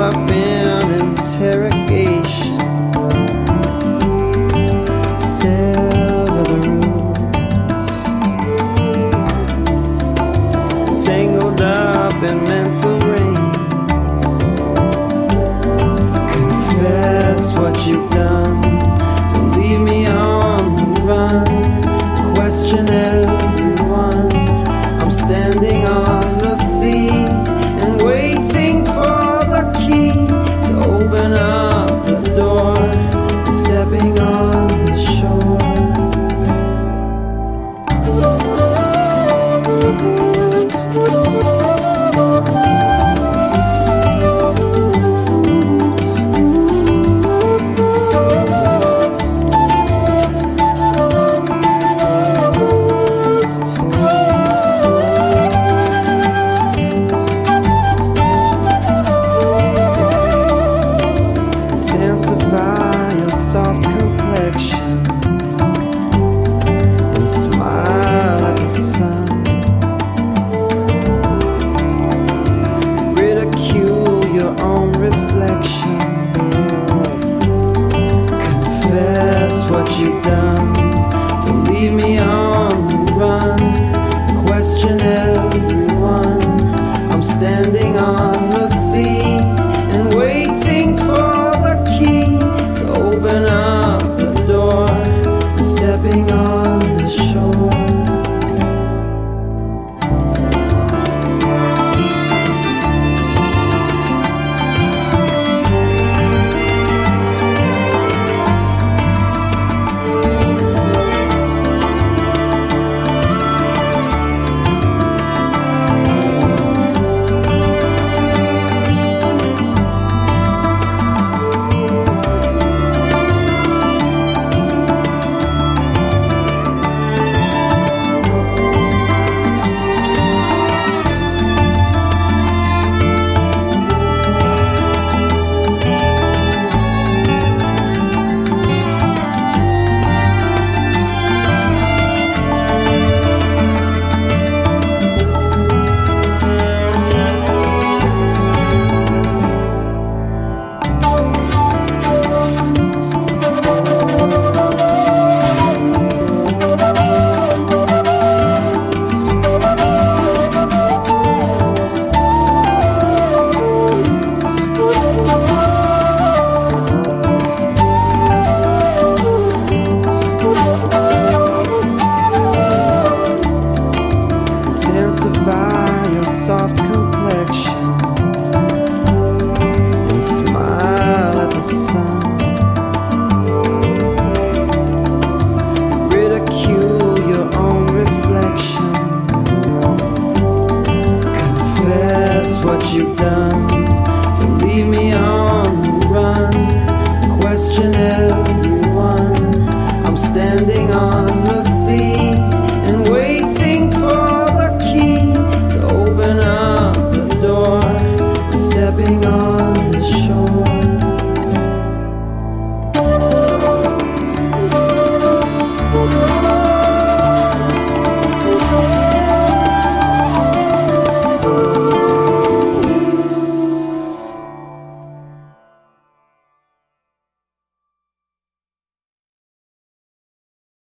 up in interrogation. Sever the roots, tangled up in mental rings. Confess what you've done, don't leave me on the run. Question everyone, I'm standing on the sea and waiting for the key to open up the door and stepping on the shore. Intensify your soft complexion and smile at the sun. Ridicule your own reflection. Confess what you've done, don't leave me on the run. Question everyone, I'm standing on the sea and waiting for the key to open up the door and stepping on the shore. Intensify your soft complexion and smile at the sun. Ridicule your own reflection. Confess what you've done, don't leave me on